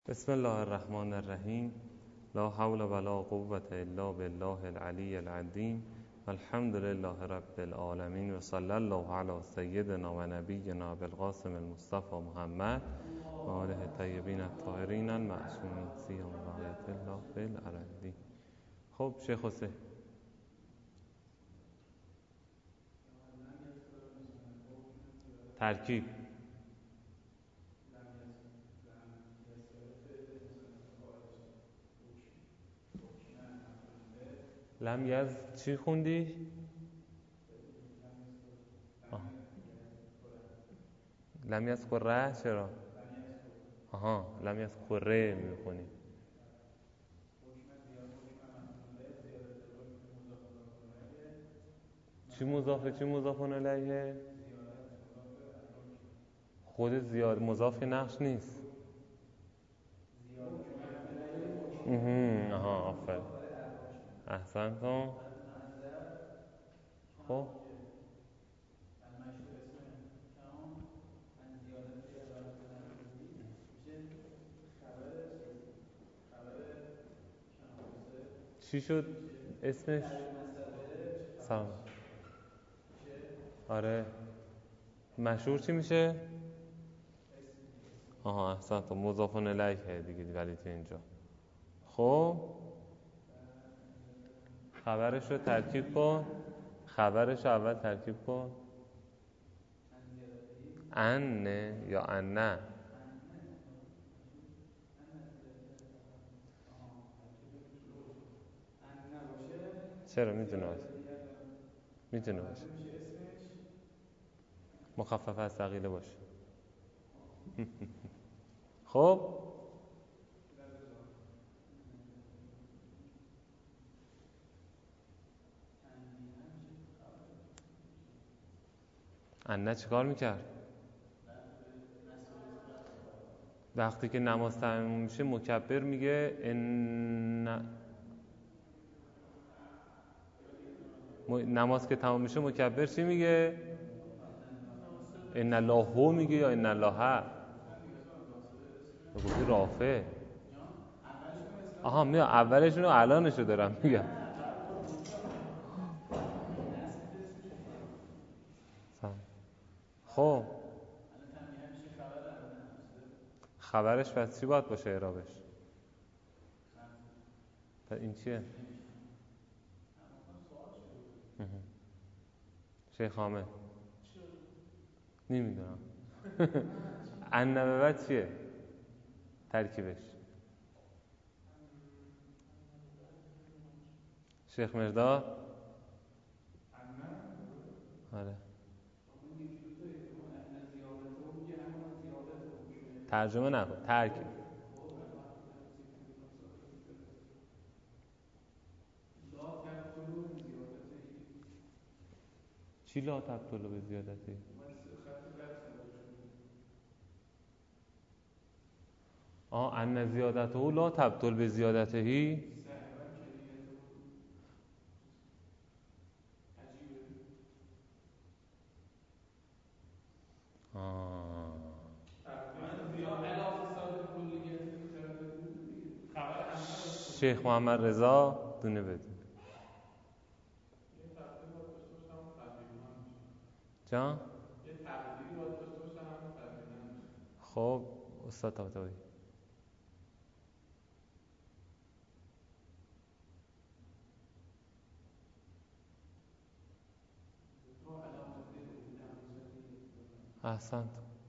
بسم الله الرحمن الرحیم. لا حول ولا قوة الا بالله العلی العظیم. الحمد لله رب العالمین و صلی الله علی سیدنا و نبینا بالقاسم المصطفى محمد و آله الطیبین الطاهرین المعصومین سیما بقیة الله فی الارضین. خب شیخ حسین، ترکیب لم یز چی خوندی؟ لم یز قره چرا؟ آها لم یز قره میخونی. چی مضافه چی مضافون علیه؟ خود زیاد مضاف نقش نیست. آها آفرین، احسنتم. خب چی شد اسمش؟ سلام. آره مشهور چی میشه؟ آها احسنتم، مضافون الیه دیگه ولی تو اینجا. خب خبرش رو ترکیب کن، خبرش رو اول ترکیب کن. ان یا ان؟ چرا میتونه باشه؟ میتونه باشه مخفف از ثقیله باشه. خب ان چیکار میکرد؟ وقتی که نماز تمام میشه مکبر میگه نماز که تمام میشه مکبر چی میگه؟ ان الله هو میگه یا ان الله؟ بگوی رافع. آها میاد اولشون و الانشو دارم میگم. خب خبرش پس چی باید باشه اعرابش؟ این چیه؟ شیخ حامد نمیدونم. ان به بعد چیه ترکیبش؟ شیخ مرداد؟ آره ترجمه نکن، ترکیب. چی لا تبطل به زیادتی؟ ان زیادته لا تبطل به زیادتهی. شیخ محمد رضا دونه بدون جان؟ یه تقدیری باید داشته باشه همون تقریبا میشه. خب استاد طباطبایی احسنت.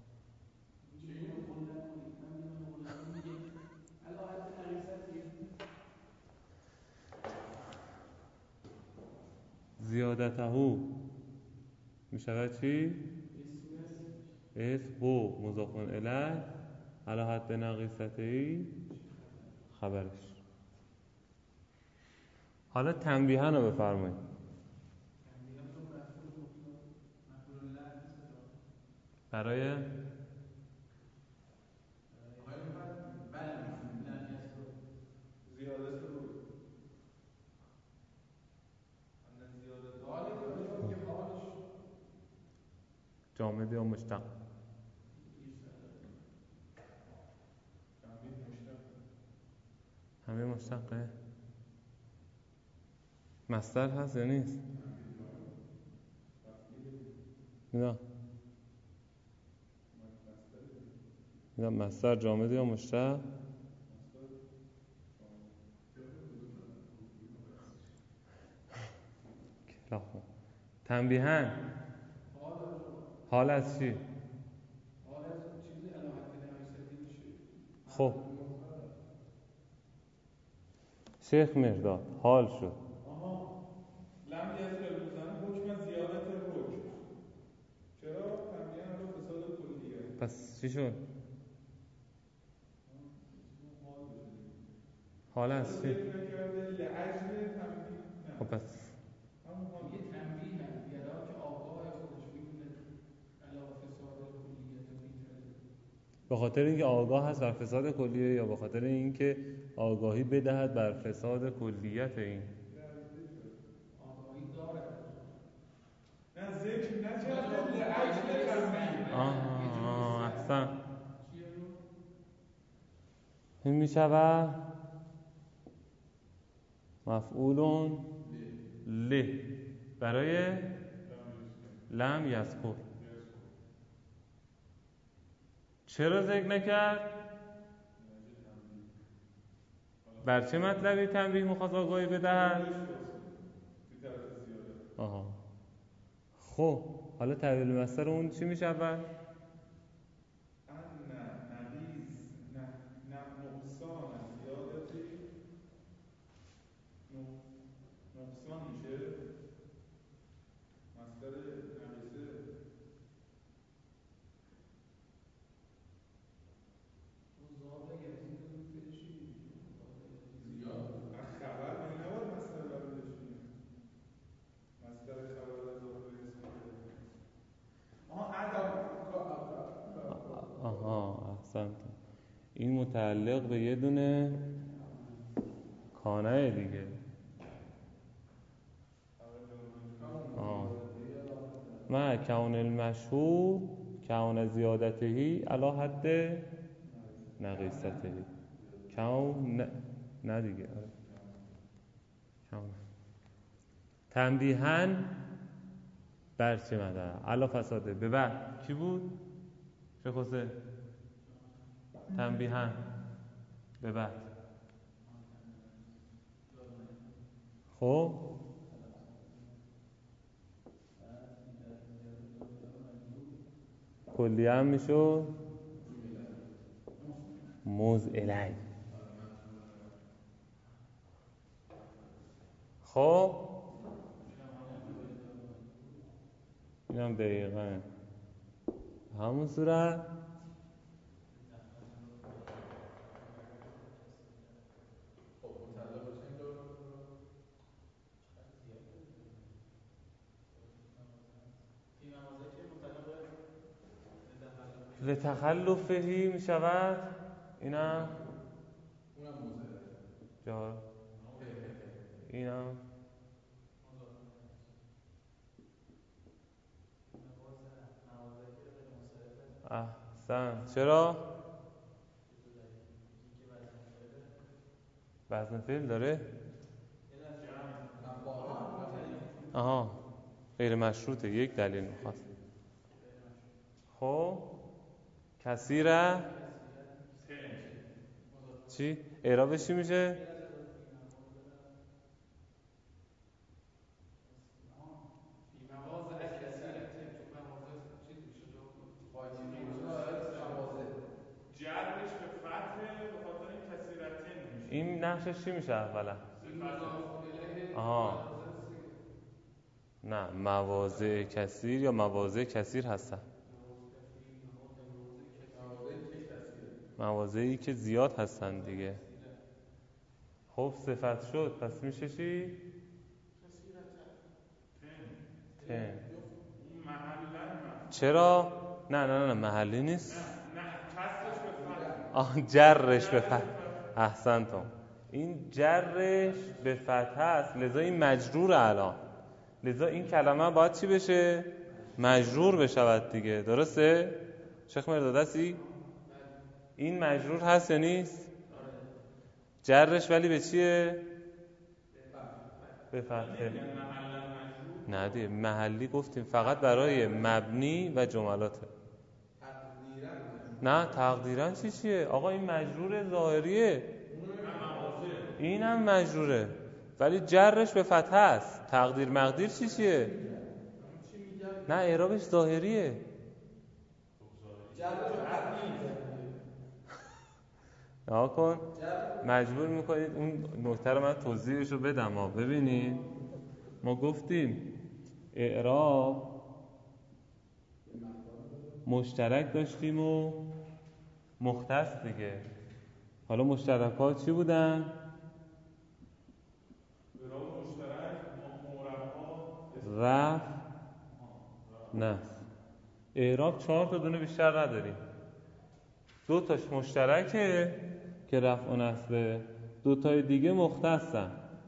زیادته میشود چی؟ اسم هو مضاف الیه علی حد نقیصته خبرش. حالا تنبیها رو بفرمایید. برای زیادت روی ان زیادت حال دیگه حالش جامد یا مشتق؟ تنبیه مشتق تنبیه مشتقه؟ مصدر هست یا نیست؟ نه مصدر جامد یا مشتق؟ تنبیهن حال از چی؟ حال از چیزی علاقت نقیصتی میشه. خب شیخ مرداد حال شد. لم یزل المزن حکم زیادت حکم. چرا؟ تنبیه علی فساد کلیه. پس چی شد؟ حال از چی؟ نکرده لعجل تنبیه. خب پس یه تنبیه هم یلا که آگاه خودش میدونه علاوه فساد کلیت بیتره. به خاطر اینکه آگاه هست بر فساد کلیه یا به خاطر اینکه آگاهی بدهد بر فساد کلیت این؟ آگاهی داره. نه ذکر نکرده لعجل تنبیه. احسن. این می شود مفعول له برای لم یذکر. چرا ذکر نکرد؟ بر چه مطلبی تنبیه میخواست آگاهی بدهد؟ خب حالا تحویل مصدر اون چی می شود؟ نقصان میشه مصدر نقیصه. زاد یزید رو فعلشی زیاد خبر من نباید مصدر قبل بشیم. مصدر خبر از ظاهر اسم احسنت. این متعلق به یه دونه کانه دیگه. ما کون المشهور کون زیادتهی علی حد نقیصتهی. کون نه دیگه. کون تنبیهن بر چه مدار علی فساده به بعد کی بود؟ شیخ حسین تنبیهن به بعد. خب کلی هم میشو مزعلی. خب اینم دقیقا همون صورت لتخلفهی می شود. اینم اونم موزه جا اینم احسن. چرا؟ وزن فعل داره؟ غیر مشروطه. یک دلیل میخواست. خب کثیره چی؟ اعرابش چی میشه؟ جرش به فتحه به خاطر این کثیرتین میشه. این نقشش چی میشه اولا؟ نه مواضع کثیر یا مواضع کثیر هستن. مواضعی که زیاد هستن دیگه. خب صفت شد پس میشه چی؟ تن. چرا؟ نه محلی نیست. جرش به فتح. احسنتم. این جرش به فتح است لذا این مجرور الان. لذا این کلمه باید چی بشه؟ مجرور بشود دیگه. درسته؟ شیخ مرداد هستی؟ این مجرور هست یا نیست؟ جرش ولی به چیه؟ به فتحه. نه دیگه محلی گفتیم فقط برای مبنی و جملاته. نه تقدیرن چیه؟ آقا این مجرور ظاهریه، این هم مجروره ولی جرش به فتحه است. تقدیر مقدیر چیه؟ نه اعرابش ظاهریه. نها کن، مجبور میکنید اون نکته رو من توضیحش رو بدم. ببینید ما گفتیم اعراب مشترک داشتیم و مختص دیگه. حالا مشترکات چی بودن؟ رفع نصب. اعراب 4 تا دونه بیشتر نداریم. 2 تاش مشترکه که رفع و نصبه، 2 تای دیگه مختصن.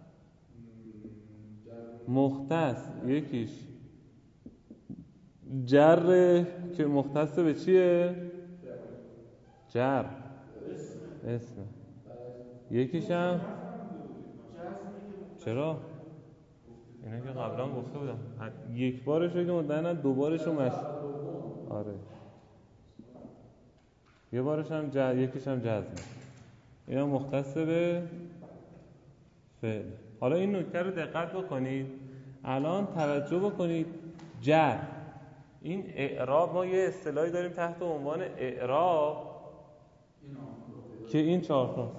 مختص یکیش جر که مختص به چیه؟ جر اسم. یکیش هم چرا؟ اینا که قبلا گفته بودم یک بارش رو که مدنن، 2 بارش رو آره یه بارش هم یکیش هم جزم. اینا مختص به فعل. حالا این نکته رو دقت بکنید، الان توجه بکنید. جر این اعراب، ما یه اصطلاحی داریم تحت عنوان اعراب که این 4 تا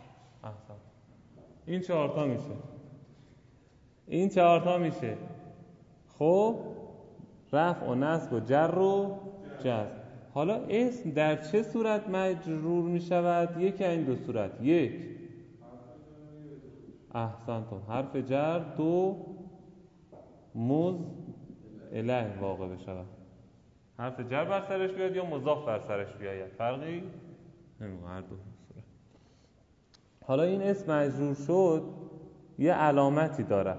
این 4 تا میشه، این 4 تا میشه. خب رفع و نصب و جر و جزم. حالا اسم در چه صورت مجرور می شود؟ یکی این 2 صورت. 1 احسنتم حرف جر، 2 مض الیه واقع بشود. حرف جر بر سرش بیاد یا مضاف بر سرش بیاید، فرقی نمیکنه، هر دو صورت. حالا این اسم مجرور شد، یه علامتی دارد.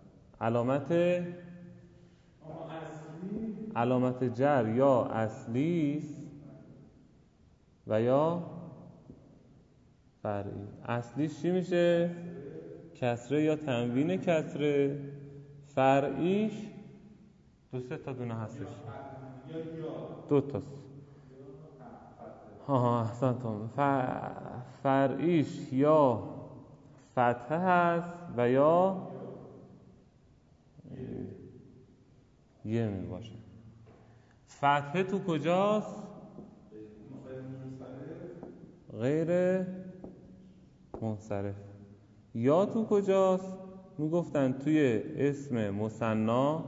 علامت جر یا اصلی و یا فرعی. اصلیش چی میشه؟ کسره یا تنوین کسره. فرعیش 2-3 تا دونه هستش، 2 تاست. احسنتم. فرعیش یا فتحه هست و یا یه می باشه. فتحه تو کجاست؟ غیر منصرف. یا تو کجاست؟ میگفتن توی اسم مثنا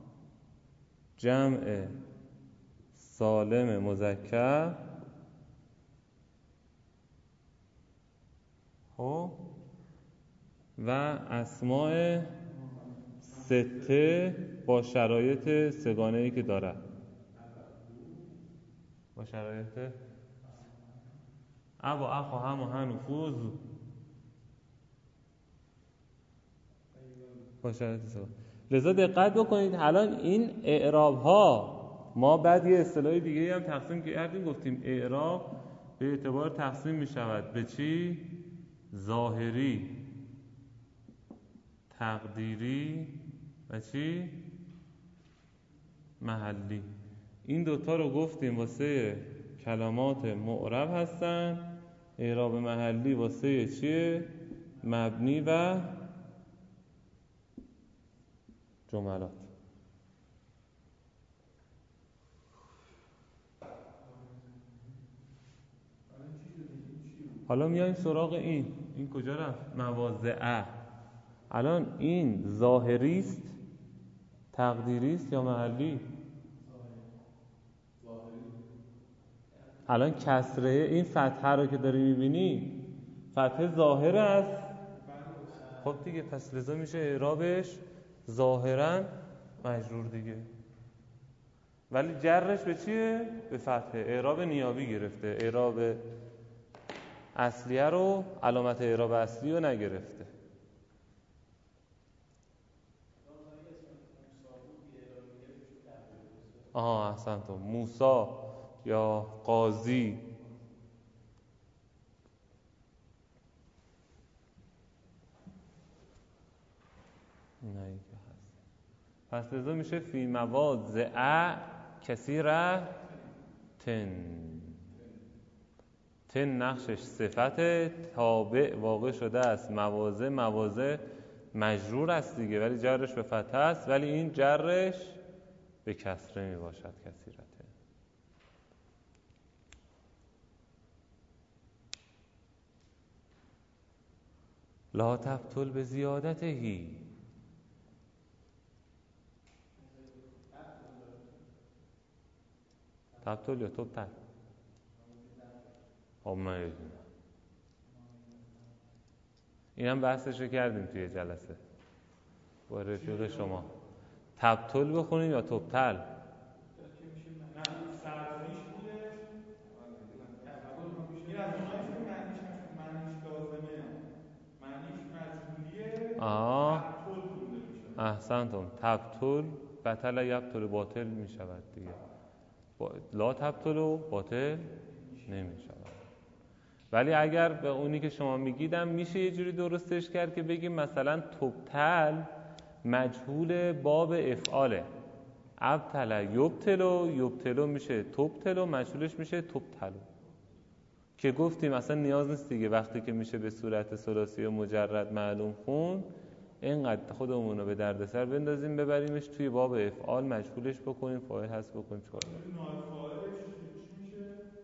جمع سالم مذکر و اسماء سته با شرایط سگانه‌ای که دارد، با شرایط ابا اخو هم و هنفوز، با شرایط سگانه. لذا دقت بکنید الان این اعراب ها، ما بعد یه اصطلاح دیگه هم تقسیم کردیم، گفتیم اعراب به اعتبار تقسیم می شود به چی؟ ظاهری، تقدیری و چی؟ محلی. این 2 تا رو گفتیم واسه کلمات معرب هستن. اعراب محلی واسه چیه؟ مبنی و جملات. حالا میایم سراغ این کجا رفت؟ مواضعه. الان این ظاهری است، تقدیری است یا محلی؟ الان کسره این فتحه رو که داری میبینی فتحه ظاهر است. خب دیگه پس لذا میشه اعرابش ظاهرا مجرور دیگه، ولی جرش به چیه؟ به فتحه. اعراب نیابی گرفته، اعراب اصلیه رو، علامت اعراب اصلی رو نگرفته. احسنتم. موسی یا قاضی. اینایی که هست. پس لذا میشه فی مواضع کثیره تن نقشش صفت تابع واقع شده است. مواضع مجرور است دیگه، ولی جرش به فتح است، ولی این جرش به کسره می باشد. کثیرته. لا تبطل به زیادتهی. تبطل یا تبطل؟ من اینم بحثش رو کردیم توی جلسه با رفیق شما. تبطل بخونیم یا تبطل؟ نه سرزنیش بودش. این از اوناییست که معنیش لازمه، معنیش مجهولیه. تبطل خونده میشه. احسنتم. تبطل بطل یبطل باطل میشود دیگه. لا تبطل و باطل نمیشود. ولی اگر به اونی که شما میگیدم میشه یه جوری درستش کرد که بگیم مثلا تبطل مجهول باب افعاله. ابطل یبطلو میشه تبطلو، مجهولش میشه تبطلو، که گفتیم اصلا نیاز نیست دیگه وقتی که میشه به صورت ثلاثی و مجرد معلوم خون، اینقدر خودمون رو به دردسر بندازیم ببریمش توی باب افعال، مجهولش بکنیم، فاعل حذف بکنیم. چیکار کنیم؟ نایفاعلش چی میشه؟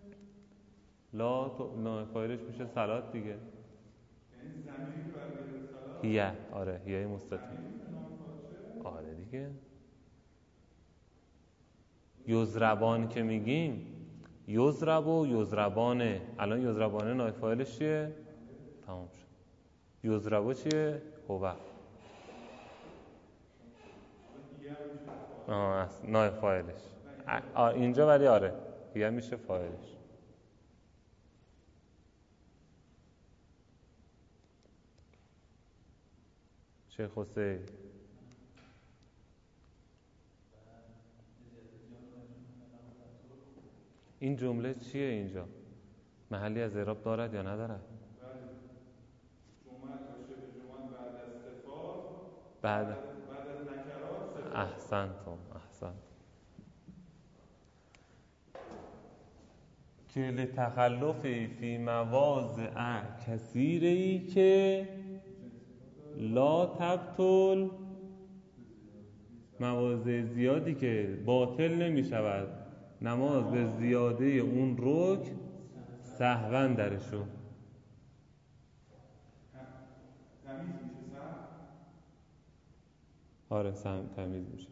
لا فاعلش میشه صلات دیگه. یعنی ضمیری که برمیگرده صلات. هیه. آره هیه مستتر. آره دیگه. یضربان که میگیم یضرب و یضربانه. الان یضربانه نایفاعلش چیه؟ تمام شد. یضربو چیه؟ هو. نایفاعلش اینجا، ولی آره هیه میشه فاعلش. شیخ حسین این جمله چیه اینجا؟ محلی از اعراب دارد یا ندارد؟ جمعه باشه به جمعه بعد از صفات، بعد از نکرات. احسنتم. که لتخلفی فی مواضع کثیره‌ای که لا تبطل، مواضع زیادی که باطل نمی شود نماز به زیاده اون رکن سهوا درشون. تمیز میشه سهم؟ آره سهم تمیز میشه.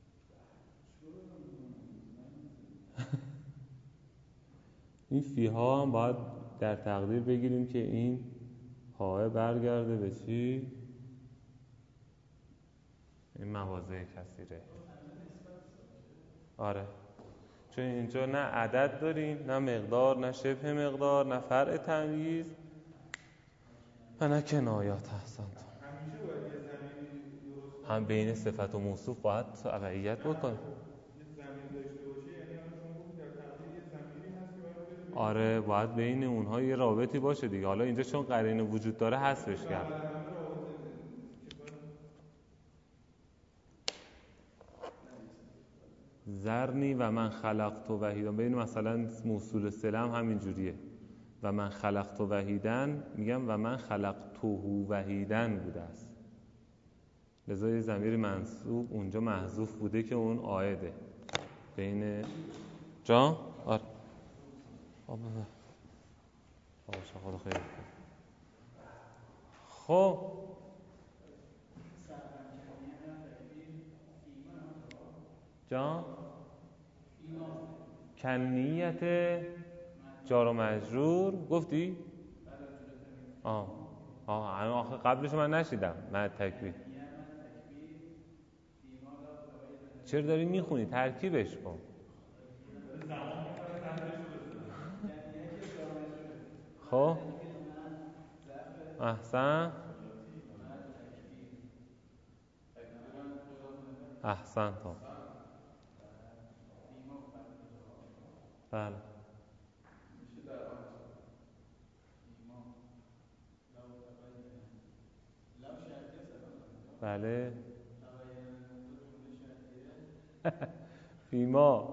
این فیها هم باید در تقدیر بگیریم که این های برگرده به چی؟ این مواضع کثیره. آره چون اینجا نه عدد داریم، نه مقدار، نه شبه مقدار، نه فرع تمییز و نه کنایات. احسنت. همیشه باید یه ضمیری درست هم بین صفت و موصوف باید تبعیت بکنه. یه ضمیر داشته باشه، یعنی الان شما گفتید در تقدیر یه ضمیری هست که باید بره. آره باید بین اونها یه رابطی باشه دیگه. حالا اینجا چون قرینه وجود داره حذفش کرد. ذرنی و من خلقت وحیدن، بین مثلا موصول سلام همین جوریه. و من خلقت وحیدن میگم و من خلقته وحیدن بوده است، لذا یه ضمیر منصوب اونجا محذوف بوده که اون عایده بین جا. آره خدا خیر. خب جا کنیت جار و مجرور گفتی؟ آخه قبلش من نشیدم. من تکبیر. چرا داری میخونی؟ ترکیبش کن. خب احسن. احسن تا بله بله فیما.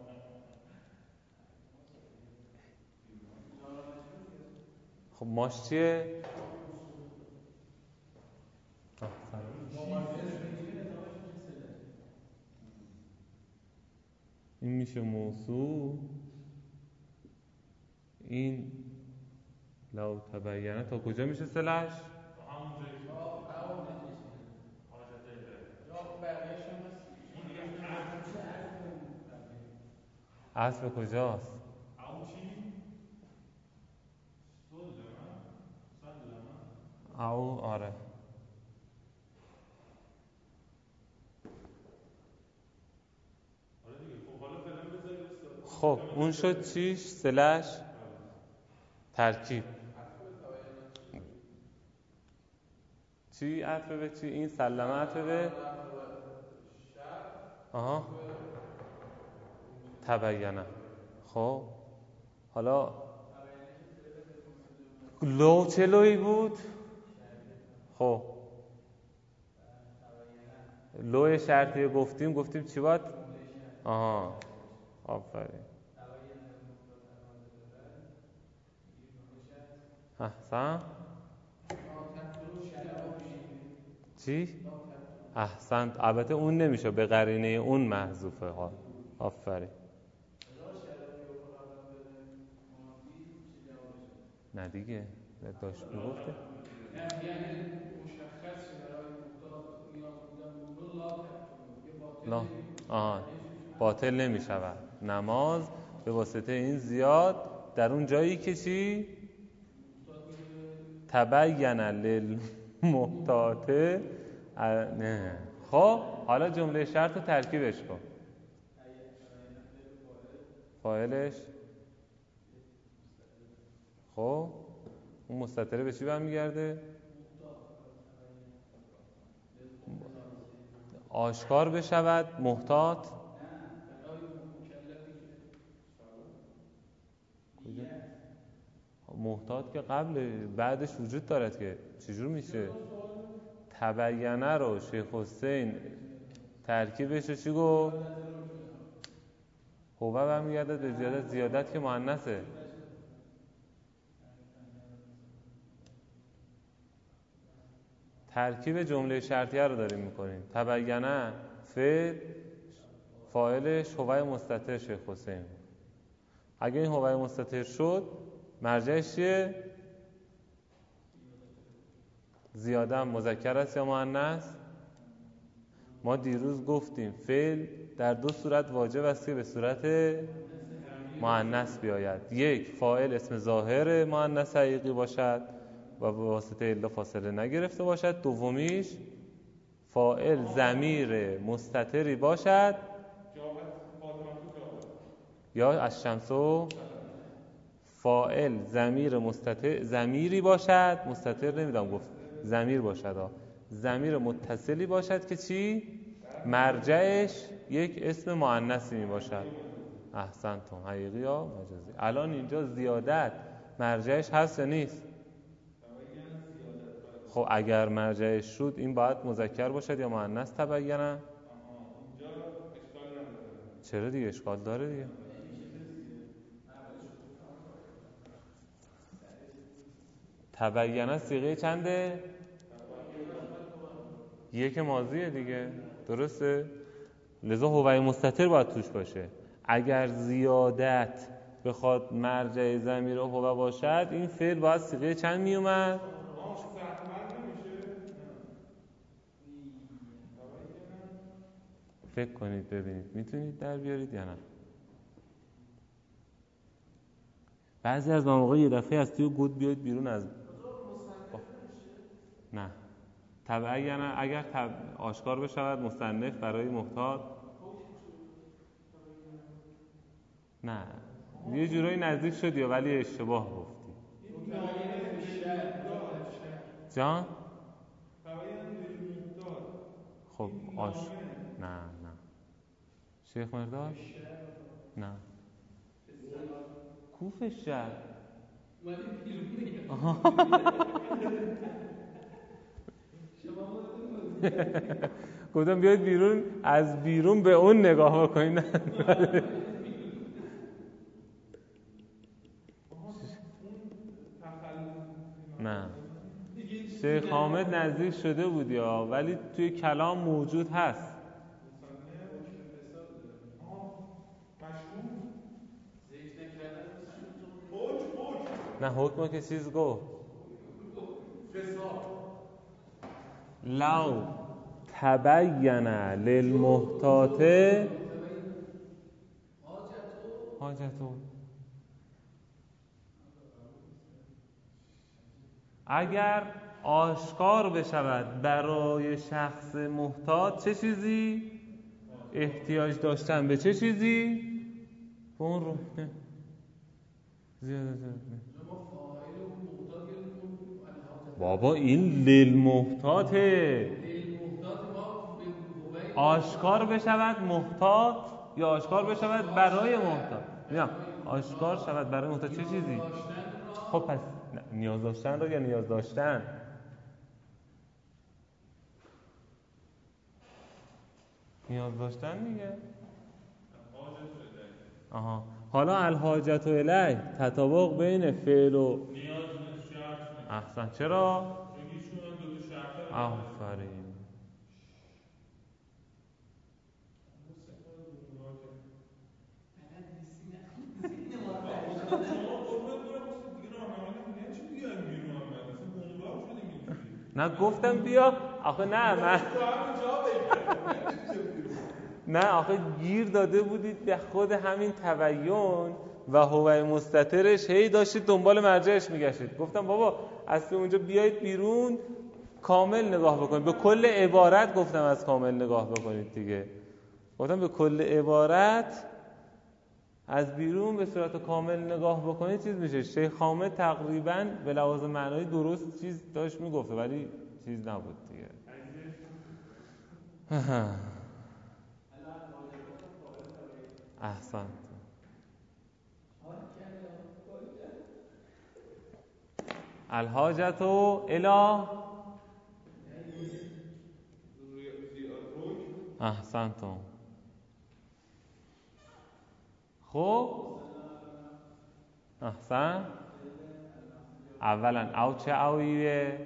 خب ماش چیه؟ این میشه موصول. این لو تبینه تا کجا میشه سلش؟ اصل کجاست؟ او آره. خب اون شد چیش؟ سلش ترکیب. چی عطف به چی؟ این سلمه عطف به تبینه. خب حالا لو چه لوی بود؟ خب لو شرطی گفتیم چی باید؟ آفرین. احسن. چی؟ احسنت. البته اون نمیشه، به قرینه اون محذوفه ها. آفرین. نه دیگه داشت میگفته یعنی مشخص شه برای محتاط نیاز بودن به اون لا تبطلو لا باطل نمیشود نماز به واسطه این زیاد در اون جایی که چی؟ تبین للمحتاط. نه. خب حالا جمله شرط رو ترکیبش کن. فاعلش خب اون مستتره به چی برمیگرده؟ آشکار بشود محتاط. برای مکلفی که محتاط که قبل بعدش وجود دارد که چجور میشه؟ تبینه رو شیخ حسین ترکیبش رو چی گفت؟ هو برمیگرده به زیادت که مؤنثه. ترکیب جمله شرطیه رو داریم میکنیم. تبینه فعل فاعلش هوای مستتر شیخ حسین. اگه این هوای مستتر شد مرجعش چیه؟ زیاده مذکر است یا مؤنث؟ ما دیروز گفتیم فعل در دو صورت واجب است که به صورت مؤنث بیاید. یک، فاعل اسم ظاهر مؤنث حقیقی باشد و به واسطه الا فاصله نگرفته باشد. دومیش فاعل ضمیر مستتری باشد یا از شمسو فاعل ضمیر مستتر ضمیری باشد، مستتر نمیدونم گفت ضمیر باشد، ضمیر متصلی باشد که چی؟ مرجعش یک اسم مؤنثی می باشد. احسنتم. حقیقی یا مجازی. الان اینجا زیادت مرجعش هست یا نیست؟ خب اگر مرجعش شد این باید مذکر باشد یا مؤنث تبینه؟ اینجا اشکال نداره. چرا دیگه اشکال داره دیگه. تبینه صیغه چنده؟ یک ماضیه دیگه، درسته؟ لذا هوای مستتر باید توش باشه. اگر زیادت بخواد مرجع ضمیر هو باشد این فعل باید صیغه چند می اومد؟ فکر کنید ببینید میتونید در بیارید یا نه. بعضی از مواقع یه دفعه از توی گود بیاید بیرون از نه تبعینا اگر آشکار بشود مصنف برای محتاط نه یه جورایی نزدیک شدی ولی اشتباه گفتی. جان؟ خب نه شیخ مرداد؟ نه کوف شهر ولی بیرون نگه گفتم بیاید بیرون، از بیرون به اون نگاه بکنید. نه شیخ حامد نزدیک شده بود یا، ولی توی کلام موجود هست. نه حکم که چیز گفت لو تبین للمحتاط حاجتو، اگر آشکار بشود برای شخص محتاط چه چیزی؟ احتیاج داشتن به چه چیزی؟ به اون رو زیاده بابا این للمحتاطه، آشکار بشود محتاط یا آشکار بشود برای محتاط؟ میگم آشکار شود برای محتاط چه چیزی؟ خب پس نیاز داشتن رو یا نیاز داشتن؟ نیاز داشتن دیگه. آها حالا الحاجت و الیه تطابق بین فعل و نیاز شرط. احسن. چرا؟ چون ایشون هم دو تا شرط داره. آفرین. نه گفتم بیا آخه نه من نه آخه گیر داده بودید به خود همین تبیین و هوای مستترش، هی داشتید دنبال مرجعش میگشتید. گفتم بابا اصل اونجا بیایید بیرون کامل نگاه بکنید، به کل عبارت گفتم از کامل نگاه بکنید دیگه. گفتم به کل عبارت از بیرون به صورت کامل نگاه بکنید چیز میشه. شیخ حامد تقریبا به لحاظ معنایی درست چیز داشت میگفت ولی چیز نبود دیگه. احسن. الحاجت الی احسنتم. خب احسن. اولا او چه اویه؟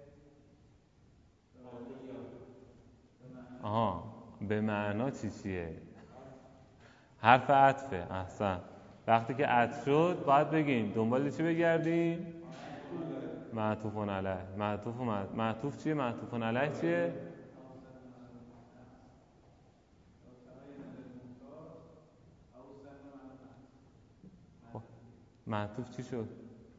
آها به معنا چیه؟ حرف عطفه. احسن. وقتی که عطف شد باید بگیم دنبال چی بگردیم؟ معطوف علیه. معطوف چیه؟ معطوف علیه چیه؟ خب معطوف چی شد؟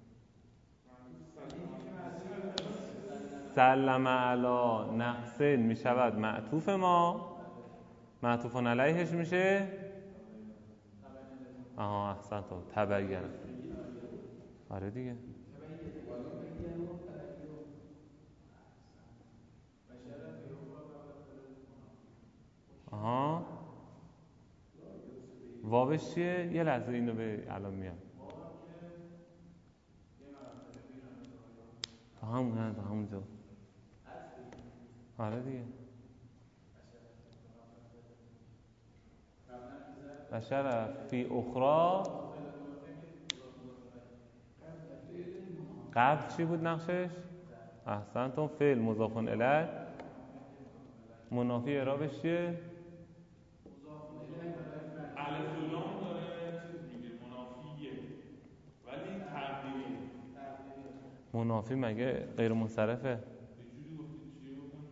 سلم علی نقص می شود معطوف ما، معطوف علیهش میشه آها احسن تو تبین. آره دیگه. آها واوش چیه؟ یه لحظه اینو به الان میام. تا همونجا. آره دیگه. بشر فی اخرى قبل چی بود نقشش؟ احسنتم. فعل مضاف الیه منافی اعرابش چیه؟ الف و لام داره چیز میگه منافیه ولی تقدیریه. منافی مگه غیر منصرفه؟ یه جوری گفتید چیه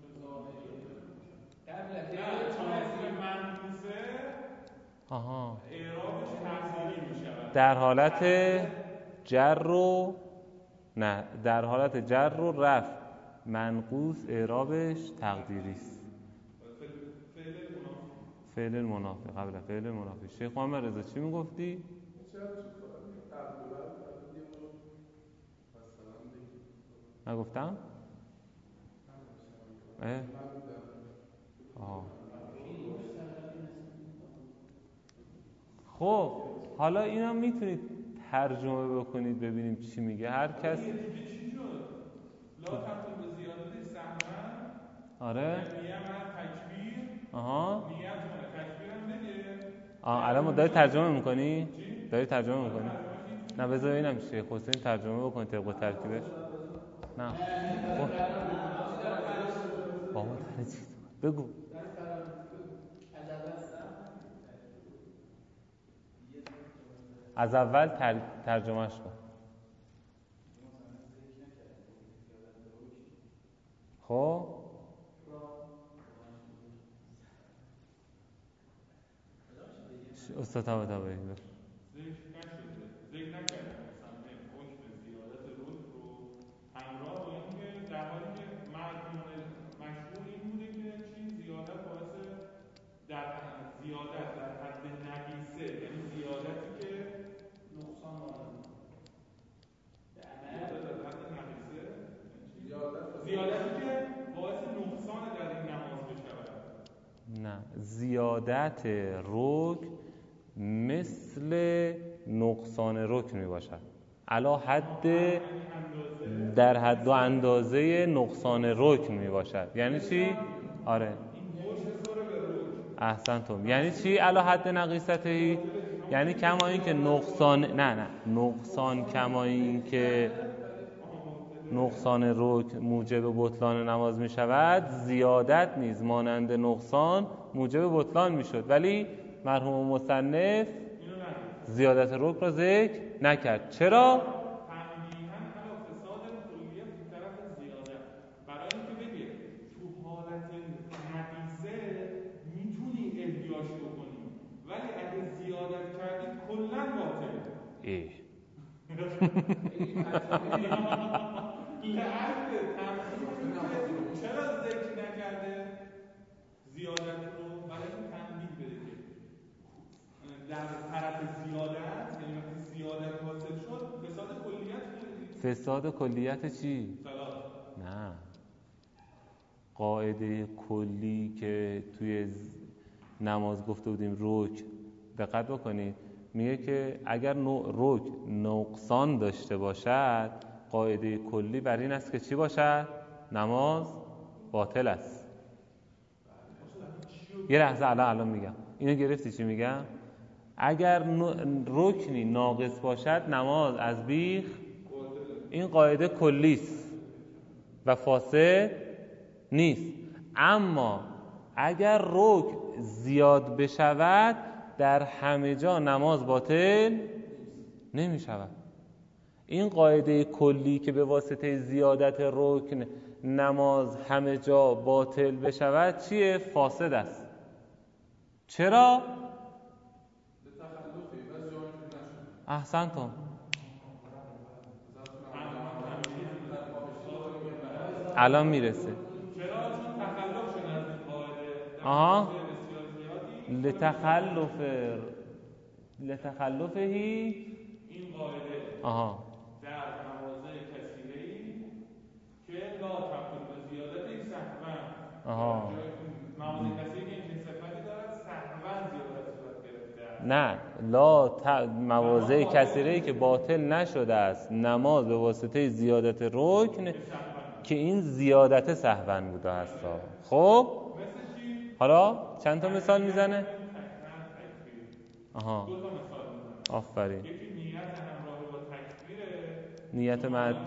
نه چون اسم منقوصه آها اعرابش تقدیری میشود در حالت جر و نه در حالت جر و رفع منقوص اعرابش تقدیری است. فعل المنافی قبل فعل المنافی. شیخ محمد رضا چی میگفتی؟ نگفتم؟ خب حالا اینا میتونید ترجمه بکنید ببینیم چی میگه هر کس. چی شد؟ لا تقل به زیادت سهمن آره یعنی مع تکبیر آها نیت کنه تکبیرم بگه. الان ما داری ترجمه میکنی؟ چی؟ داری ترجمه میکنی؟ ترجمه‌ش اینجوریه. نه بذار ببینم شیخ حسین ترجمه بکنه طبق ترکیبش. نه خب بابا داره چیز بگو. از اول ترجمهش کن. خب استاد طباطبایی ذکر نکردم مصنف حکم زیادت رکن رو همراه با اینکه در حالی که مشهور این بوده که چی زیادت باعث زیادت در حد نقیصه، یعنی زیادتی که نقصان وارد زیادت در حد نقیصه، زیادتی که باعث نقصان در این نماز بشود. نه زیادت رکن مثل نقصان رکن می باشد علا حد در حد و اندازه نقصان رکن می باشد. یعنی چی؟ آره احسنتم. یعنی چی علا حد نقیصته؟ یعنی کما این که نقصان کما این که نقصان رکن موجب بطلان نماز می شود، زیادت نیز مانند نقصان موجب بطلان می شد، ولی مرحوم مصنف زیادت رکن را ذکر نکرد. چرا؟ تنبیهاً علی فساد کلیت این طرف زیادت، برای اینکه بگه تو حالت نقیصه میتونی احتیاج بکنی، ولی اگه زیادت کردی کلاً باطله. چرا ذکر نکرده زیادت رو؟ برای این تنبیه بده که در طرف زیادت، یعنی وقتی زیادت حاصل شد فساد کلیت میاد. فساد کلیت چی؟ صلات. نه قاعده کلی که توی نماز گفته بودیم رکن، دقت بکنید میگه که اگر رکن نقصان داشته باشد قاعده کلی بر این است که چی باشد؟ نماز باطل است. یه لحظه الان میگم اینو گرفتی چی میگم؟ اگر رکنی ناقص باشد نماز از بیخ، این قاعده کلی است و فاسد نیست. اما اگر رکن زیاد بشود در همه جا نماز باطل نمی شود. این قاعده کلی که به واسطه زیادت رکن نماز همه جا باطل بشود چیه؟ فاسد است. چرا؟ احسنتم. الان میرسه. چرا؟ چون تخلف شده از این قاعده. آها بسیار زیادی لتخلفهی این قاعده آها در مواضع کثیره‌ای که لا تبطل به زیادت سهوا. آها مواضع کثیری که این صفتی دارد سهوا زیادت صورت گرفته. نه مواضع کثیره‌ای که باطل نشده است نماز به واسطه زیادت رکن که این زیادت سهوا بوده است. خب حالا چند تا مثال میزنه؟ آها دو تا مثال میزنه. آفرین. یکی نیت همراه با تکبیره. نیت مد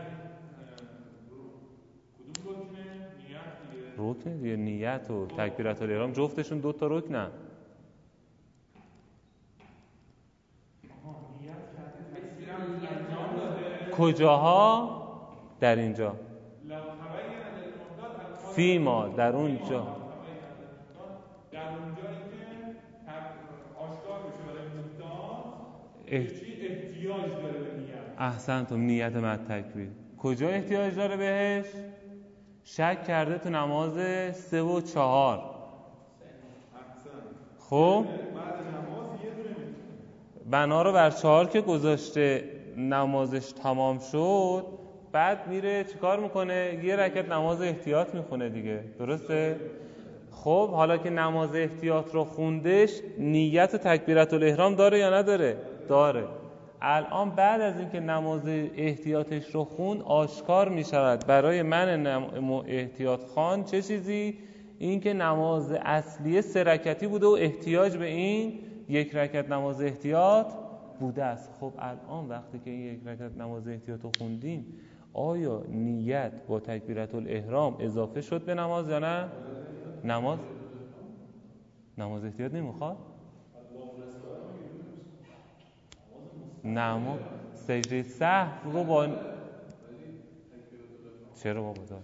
کدوم رکنه؟ رکنه دیگه. نیت و تکبیرت الاحرام جفتشون دو تا رکنن. کجاها؟ در اینجا فیما در اونجا در اونجایی که آشکار بشه برای محتاط احتیاج داره به نیت. احسنتم. نیت مد تکبیر کجا احتیاج داره بهش؟ شک کرده تو نماز 3 و 4. خب بنا رو بر 4 که گذاشته نمازش تمام شد، بعد میره چیکار میکنه؟ یه رکعت نماز احتیاط میخونه دیگه، درسته؟ خب حالا که نماز احتیاط رو خوندش نیت تکبیرت الاحرام داره یا نداره؟ داره. الان بعد از اینکه نماز احتیاطش رو خوند آشکار میشود برای من احتیاط خان چه چیزی؟ این که نماز اصلیه 3 رکعتی بوده و احتیاج به این 1 رکعت نماز احتیاط بوده است. خب الان وقتی که این 1 رکعت نماز احتیاط رو خوندیم، آیا نیت با تکبیرت الاحرام اضافه شد به نماز یا نه؟ نماز احتیاط نمیخواد؟ نماز سجده سهو رو با چرا بابا داره؟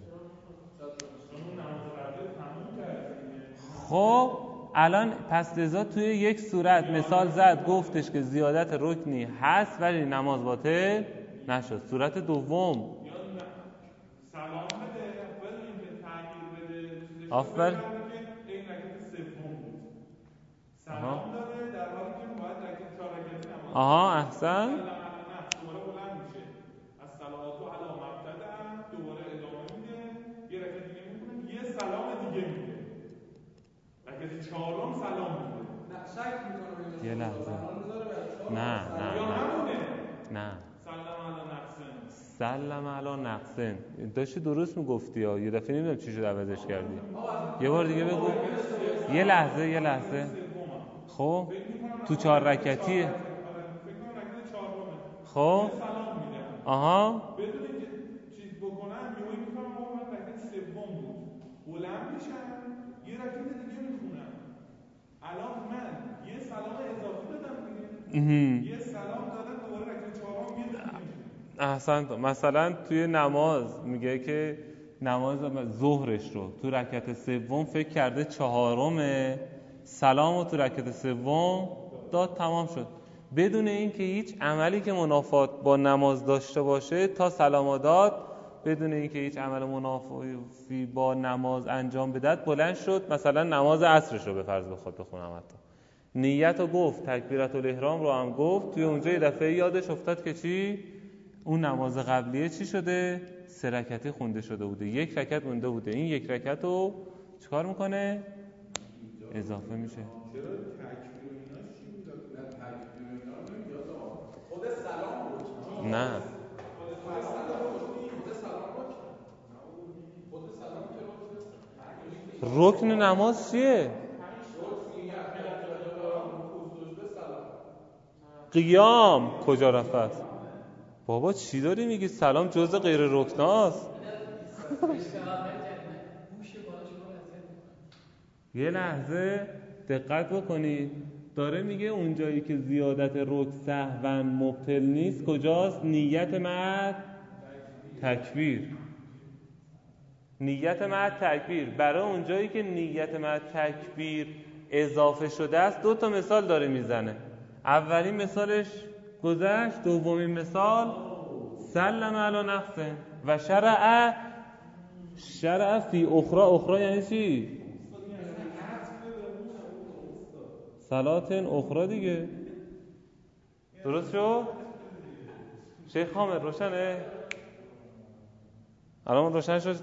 خب الان پس لذا توی یک صورت مثال زد، گفتش که زیادت رکنی هست ولی نماز باطل نشد. صورت دوم سلام بده بدون اینکه تغییر بده، آفر این رکعت سوم بود، سلام داره در حالی که باید رکعت 4 رکعتی نماز احسن دوباره بلند میشه از صلوات علی مبتدأ، دوباره ادامه میده، یه رکعت دیگه میکنه، یه سلام دیگه میده، رکعت 4م سلام میده. نه شک میکنم یه لحظه نه سلم علی نقصن داشتی درست میگفتی ها، یه دفعه نمیدونم چی شد عوضش کردی. یه بار دیگه بگو. یه لحظه خب تو 4 رکعتیه. خب بدون اینکه چیز بکنم یهو میفهمم آقا من رکعت سوم بود، بلند میشم یه رکعت دیگه میخونم، الان من یه سلام اضافی دادم دیگه، یه سلام دادم دوباره رکعت 4م یه دیگه میشه. احسنت. مثلا توی نماز میگه که نماز ظهرش رو تو رکعت سوم فکر کرده 4م، سلامو تو رکعت سوم داد، تمام شد بدون اینکه هیچ عملی که منافات با نماز داشته باشه تا سلام داد، بدون اینکه هیچ عمل منافی با نماز انجام بدهد بلند شد. مثلا نماز عصرش رو به فرض بخواد بخونم، حتی نیت رو گفت، تکبیرت الاحرام رو هم گفت، توی اونجا یه دفعه یادش افتاد که چی؟ اون نماز قبلیه چی شده؟ 3 رکعتی خونده شده بوده، 1 رکعت مونده بوده، این 1 رکعت رو چیکار میکنه؟ اضافه میشه. چرا تکبیر و اینا چی بود؟ نه تکبیر و اینا نمیاد، خود سلام بود. نه رکن نماز چیه؟ قیام کجا رفت؟ بابا چی داری میگی؟ سلام جزء غیر رکناست. یه لحظه دقت بکنید، داره میگه اونجایی که زیادت رکن سهوا مبطل نیست کجاست؟ نیت مع تکبیر. نیت مع تکبیر برای اونجایی که نیت مع تکبیر اضافه شده است 2 تا مثال داره میزنه. اولین مثالش گذشت، دومین مثال سلم علی نفسه و شرع فی اخرى یعنی چی؟ صلات اخرى دیگه. درست شد؟ شیخ حامد روشنه؟ الان روشن شد؟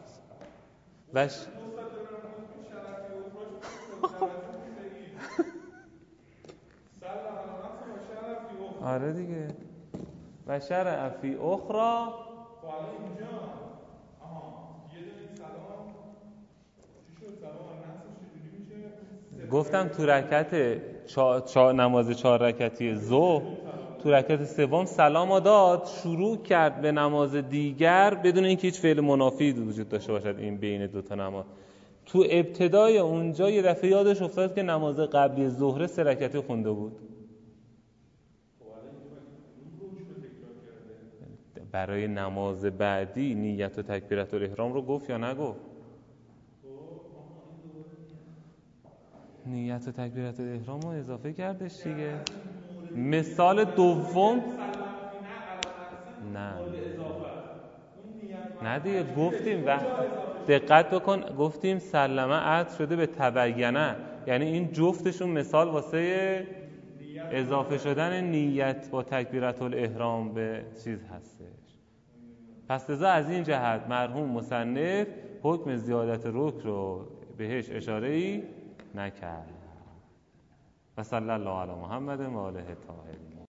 آره دیگه. و شرع فی اخرى. گفتم تو رکعت نماز 4 رکعتی ظهر تو رکعت سوم سلام داد، شروع کرد به نماز دیگر بدون اینکه هیچ فعل منافی وجود داشته باشد این بین 2 تا نماز. تو ابتدای اونجا یه دفعه یادش افتاد که نماز قبلی ظهر 3 رکعتی خونده بود. برای نماز بعدی نیت و تکبیرت الاحرام رو گفت یا نگفت؟ نیت و تکبیرت الاحرام رو اضافه کردش دیگه. مثال دوم نه دیگه گفتیم دقت بکن، گفتیم سلمه عطف شده به تبینه، یعنی این جفتشون مثال واسه اضافه شدن نیت با تکبیرت الاحرام به چیز هستش. پس لذا از این جهت مرحوم مصنف حکم زیادت رکن رو بهش اشاره‌ای نکرد. و صلی الله علی محمد و آله الطاهرین.